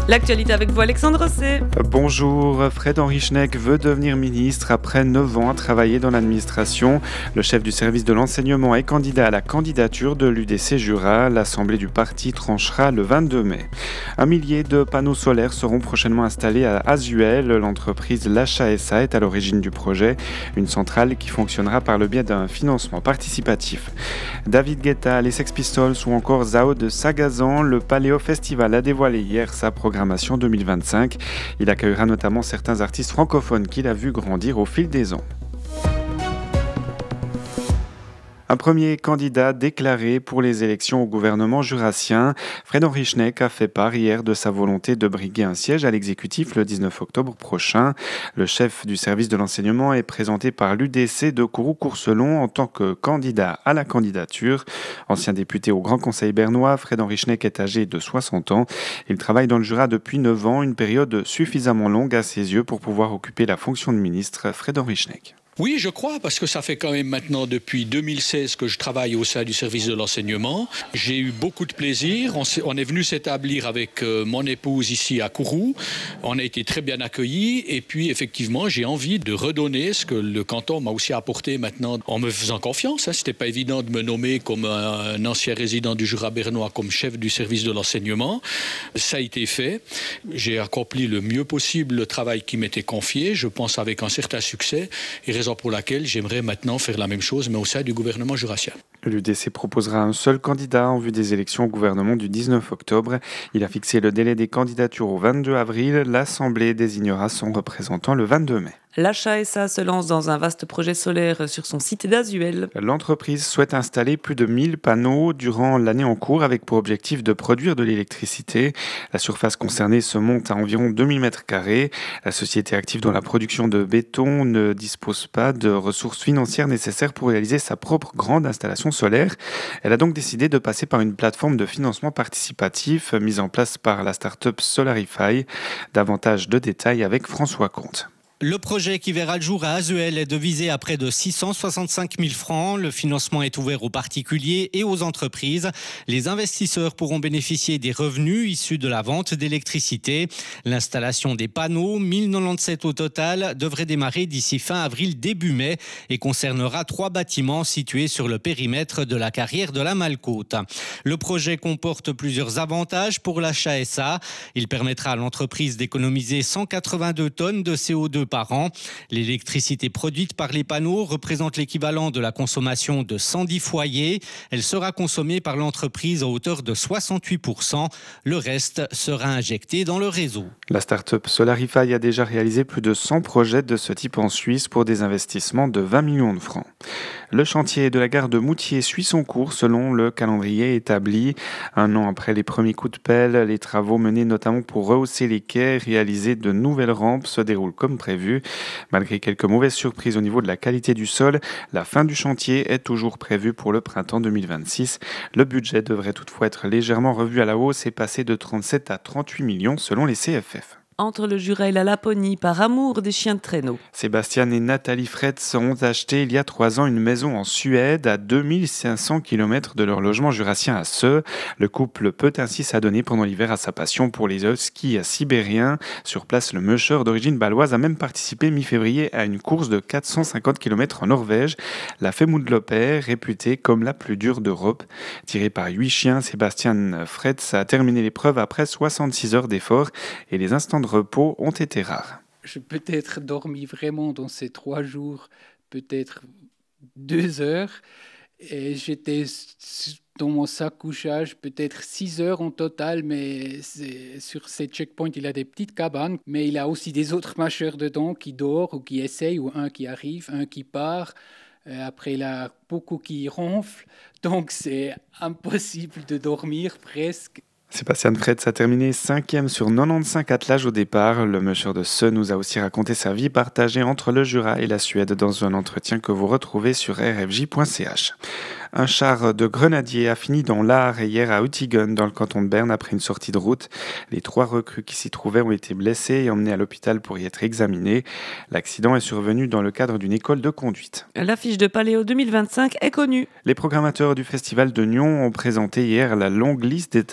L'actualité avec vous, Alexandre Rosset. Bonjour, Fred-Henri Schneck veut devenir ministre après 9 ans à travailler dans l'administration. Le chef du service de l'enseignement est candidat à la candidature de l'UDC Jura. L'assemblée du parti tranchera le 22 mai. 1 millier de panneaux solaires seront prochainement installés à Azuel. L'entreprise L'Achat SA est à l'origine du projet. Une centrale qui fonctionnera par le biais d'un financement participatif. David Guetta, les Sex Pistols ou encore Zao de Sagazan, le Paléo Festival a dévoilé hier sa programmation 2025. Il accueillera notamment certains artistes francophones qu'il a vu grandir au fil des ans. Un premier candidat déclaré pour les élections au gouvernement jurassien, Fred-Henri Schneck a fait part hier de sa volonté de briguer un siège à l'exécutif le 19 octobre prochain. Le chef du service de l'enseignement est présenté par l'UDC de Kourou-Courcelon en tant que candidat à la candidature. Ancien député au Grand Conseil bernois, Fred-Henri Schneck est âgé de 60 ans. Il travaille dans le Jura depuis 9 ans, une période suffisamment longue à ses yeux pour pouvoir occuper la fonction de ministre. Fred-Henri Schneck. Oui, je crois, parce que ça fait quand même maintenant depuis 2016 que je travaille au sein du service de l'enseignement. J'ai eu beaucoup de plaisir. On est venu s'établir avec mon épouse ici à Kourou. On a été très bien accueillis. Et puis, effectivement, j'ai envie de redonner ce que le canton m'a aussi apporté maintenant en me faisant confiance. C'était pas évident de me nommer comme un ancien résident du Jura bernois, comme chef du service de l'enseignement. Ça a été fait. J'ai accompli le mieux possible le travail qui m'était confié. Je pense avec un certain succès. Et raison pour laquelle j'aimerais maintenant faire la même chose, mais au sein du gouvernement jurassien. L'UDC proposera un seul candidat en vue des élections au gouvernement du 19 octobre. Il a fixé le délai des candidatures au 22 avril. L'Assemblée désignera son représentant le 22 mai. L'Achat SA se lance dans un vaste projet solaire sur son site d'Azuel. L'entreprise souhaite installer plus de 1000 panneaux durant l'année en cours avec pour objectif de produire de l'électricité. La surface concernée se monte à environ 2000 m². La société active dans la production de béton ne dispose pas de ressources financières nécessaires pour réaliser sa propre grande installation solaire. Elle a donc décidé de passer par une plateforme de financement participatif mise en place par la start-up Solarify. Davantage de détails avec François Comte. Le projet qui verra le jour à Azuel est devisé à près de 665 000 francs. Le financement est ouvert aux particuliers et aux entreprises. Les investisseurs pourront bénéficier des revenus issus de la vente d'électricité. L'installation des panneaux, 1097 au total, devrait démarrer d'ici fin avril, début mai et concernera 3 bâtiments situés sur le périmètre de la carrière de la Malcote. Le projet comporte plusieurs avantages pour l'Achat SA. Il permettra à l'entreprise d'économiser 182 tonnes de CO2 par an. L'électricité produite par les panneaux représente l'équivalent de la consommation de 110 foyers. Elle sera consommée par l'entreprise à hauteur de 68%. Le reste sera injecté dans le réseau. La start-up Solarify a déjà réalisé plus de 100 projets de ce type en Suisse pour des investissements de 20 millions de francs. Le chantier de la gare de Moutier suit son cours selon le calendrier établi. 1 an après les premiers coups de pelle, les travaux menés notamment pour rehausser les quais, réaliser de nouvelles rampes se déroulent comme prévu. Malgré quelques mauvaises surprises au niveau de la qualité du sol, la fin du chantier est toujours prévue pour le printemps 2026. Le budget devrait toutefois être légèrement revu à la hausse et passer de 37 à 38 millions selon les CFF. Entre le Jura et la Laponie, par amour des chiens de traîneau. Sébastien et Nathalie Fretz ont acheté il y a 3 ans une maison en Suède à 2500 km de leur logement jurassien à Seux. Le couple peut ainsi s'adonner pendant l'hiver à sa passion pour les huskies sibériens. Sur place, le musher d'origine baloise a même participé mi-février à une course de 450 km en Norvège, la Femundloppet, réputée comme la plus dure d'Europe. Tiré par 8 chiens, Sébastien Fretz a terminé l'épreuve après 66 heures d'effort et les instants de repos ont été rares. J'ai peut-être dormi vraiment dans ces 3 jours, peut-être 2 heures. Et j'étais dans mon sac couchage peut-être 6 heures en total, mais sur ces checkpoints, il a des petites cabanes, mais il a aussi des autres mâcheurs dedans qui dorment ou qui essayent, ou un qui arrive, un qui part. Après, il a beaucoup qui ronflent, donc c'est impossible de dormir presque. Sébastien Fretz a terminé 5e sur 95 attelages au départ. Le musher de Seux nous a aussi raconté sa vie partagée entre le Jura et la Suède dans un entretien que vous retrouvez sur rfj.ch. Un char de grenadiers a fini dans l'Ar hier à Uttingen, dans le canton de Berne, après une sortie de route. Les 3 recrues qui s'y trouvaient ont été blessés et emmenés à l'hôpital pour y être examinés. L'accident est survenu dans le cadre d'une école de conduite. L'affiche de Paléo 2025 est connue. Les programmateurs du Festival de Nyon ont présenté hier la longue liste des artistes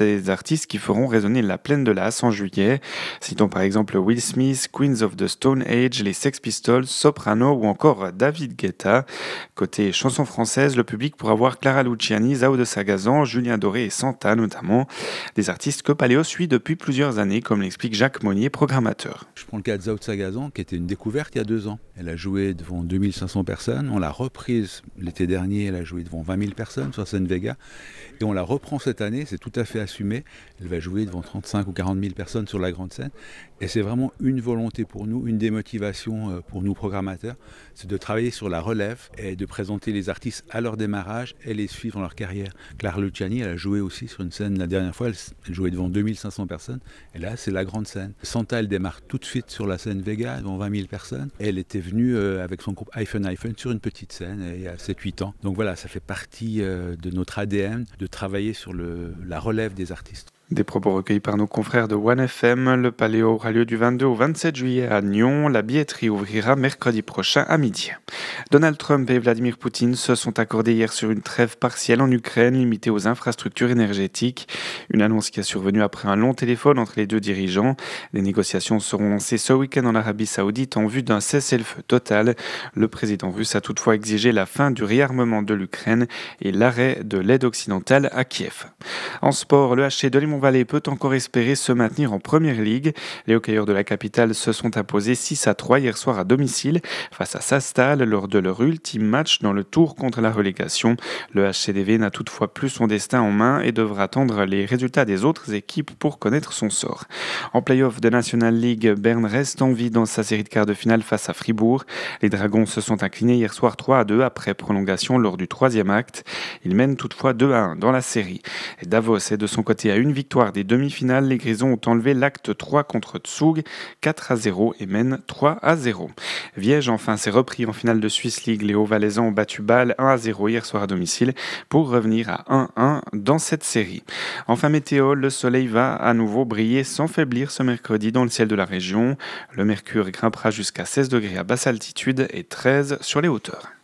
artistes qui feront résonner la plaine de l'As en juillet. Citons par exemple Will Smith, Queens of the Stone Age, les Sex Pistols, Soprano ou encore David Guetta. Côté chansons françaises, le public pourra voir Clara Luciani, Zao de Sagazan, Julien Doré et Santa notamment. Des artistes que Paléo suit depuis plusieurs années, comme l'explique Jacques Monnier, programmateur. Je prends le cas de Zao de Sagazan, qui était une découverte il y a 2 ans. Elle a joué devant 2500 personnes. On l'a reprise l'été dernier, elle a joué devant 20 000 personnes sur scène Vega. Et on la reprend cette année, c'est tout à fait assumé. Elle va jouer devant 35 ou 40 000 personnes sur la grande scène. Et c'est vraiment une volonté pour nous, une des motivations pour nous programmateurs, c'est de travailler sur la relève et de présenter les artistes à leur démarrage et les suivre dans leur carrière. Clara Luciani, elle a joué aussi sur une scène la dernière fois, elle jouait devant 2500 personnes. Et là, c'est la grande scène. Santa, elle démarre tout de suite sur la scène Vega, devant 20 000 personnes. Et elle était venue avec son groupe Hyphen sur une petite scène il y a 7-8 ans. Donc voilà, ça fait partie de notre ADN de travailler sur la relève des artistes. Des propos recueillis par nos confrères de 1FM. Le Paléo aura lieu du 22 au 27 juillet à Nyon. La billetterie ouvrira mercredi prochain à midi. Donald Trump et Vladimir Poutine se sont accordés hier sur une trêve partielle en Ukraine, limitée aux infrastructures énergétiques. Une annonce qui est survenue après un long téléphone entre les deux dirigeants. Les négociations seront lancées ce week-end en Arabie Saoudite en vue d'un cessez-le-feu total. Le président russe a toutefois exigé la fin du réarmement de l'Ukraine et l'arrêt de l'aide occidentale à Kiev. En sport, le HC de Limon-Vallée peut encore espérer se maintenir en première ligue. Les hockeyeurs de la capitale se sont imposés 6-3 hier soir à domicile face à Sastal lors de leur ultime match dans le tour contre la relégation. Le HCDV n'a toutefois plus son destin en main et devra attendre les résultats des autres équipes pour connaître son sort. En play-off de National League, Berne reste en vie dans sa série de quarts de finale face à Fribourg. Les Dragons se sont inclinés hier soir 3-2 après prolongation lors du troisième acte. Ils mènent toutefois 2-1 dans la série. Et Davos est de son côté à une victoire des demi-finales. Les Grisons ont enlevé l'acte 3 contre Tsug 4-0 et mènent 3-0. Viège enfin s'est repris en finale de Swiss League. Les Hauts-Valaisans ont battu Bâle 1-0 hier soir à domicile pour revenir à 1-1 dans cette série. Enfin météo, le soleil va à nouveau briller sans faiblir ce mercredi dans le ciel de la région. Le mercure grimpera jusqu'à 16 degrés à basse altitude et 13 sur les hauteurs.